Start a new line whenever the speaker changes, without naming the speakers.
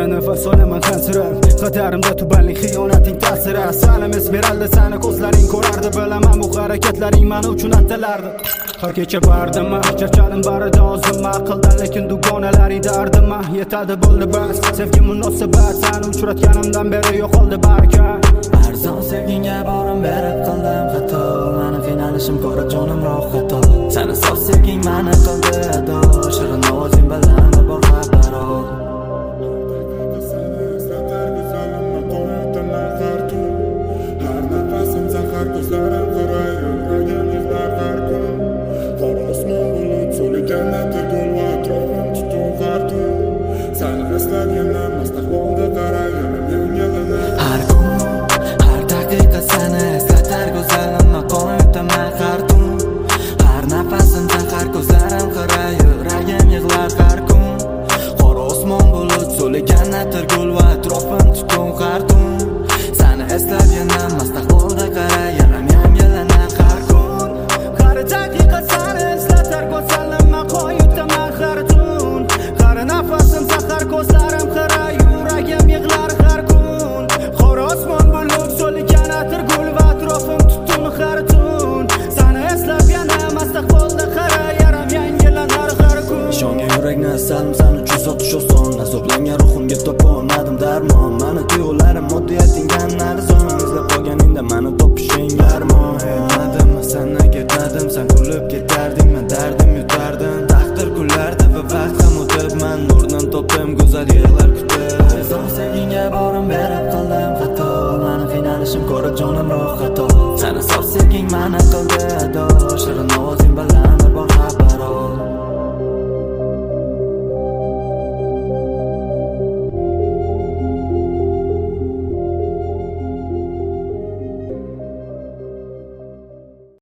qara nafas olaman qansirab qadarimda tubanlik xiyonating ta'siri Salamis beraldi sani ko'zlaring ko'rardi bilaman bu harakatlaring meni uchun attalardi har kecha bardimma charchadim barida o'zimma aqldan lekin dugonalaring dardimma yetadi bo'ldi bas sevgi munosabat seni uchratganimdan beri yo'qoldi barakat
arzon sevgingga borim berib qildim xato meni qiynalishim ko'rib jonim rohat ol seni sof sevging meni qildi ado shirin ovozing bilan bor xabar ol har kun har daqiqa seni eslatar go'zalim maqom yutaman har tun har nafasim zahar ko'zlarim xira yuragim yig'lar har kun qora osmon bulut so'ligan atirgul va atrofim tutun har tun seni eslab yana mast ahvolda qara yaram yangilanar har kun har daqiqa seni eslatar go'zalim maqom yutaman har tun har nafasim zahar ko'zlarim xira yuragim yig'lar har kun qora osmon bulut so'ligan atirgul va atrofim tutun har tun seni eslab yana mast ahvolda qara yaram yangilanar har kun ishongan yurakni asalim sen uchun sotish oson azoblangan ruhimga topolmadim darmon mani tuyg'ularim moddiyatingdan arzon izlab qolganingda mani topishing armon aytmadim sendan ketmadim sen kulib ketarding men dardim yutardim taqdir kullardi va vaqt ham o'tib man o'rnim topdim go'zal yig'lar kutib arzon sevgingga borim berib qildim xato meni qiynalishim ko'rib jonim rohat ol seni sof sevging meni qildi ado